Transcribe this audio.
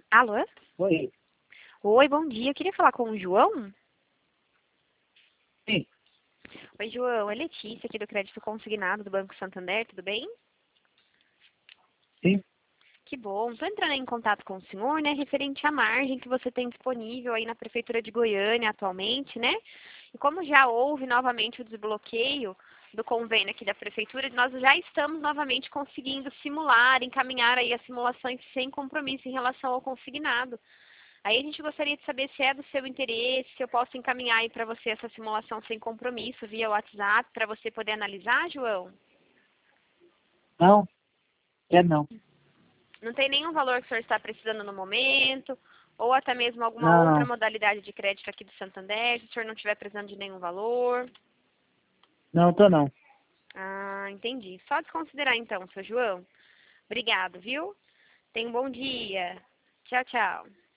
Alô? Oi. Oi, bom dia. Eu queria falar com o João. Sim, Oi, João. É Letícia aqui do Crédito Consignado do Banco Santander, tudo bem? sim. Que bom. Estou entrando em contato com o senhor, né, referente à margem que você tem disponível aí na Prefeitura de Goiânia atualmente, né? E como já houve novamente o desbloqueio do convênio aqui da Prefeitura, nós já estamos novamente conseguindo simular, encaminhar aí as simulações sem compromisso em relação ao consignado. Aí a gente gostaria de saber se é do seu interesse, se eu posso encaminhar aí para você essa simulação sem compromisso via WhatsApp para você poder analisar, João? Não, não. Não tem nenhum valor que o senhor está precisando no momento, ou até mesmo alguma Não, outra não. modalidade de crédito aqui do Santander, se o senhor não estiver precisando de nenhum valor. Não, tô não. Ah, entendi. Só desconsiderar então, seu João. Obrigado, viu? Tenha um bom dia. Tchau, tchau.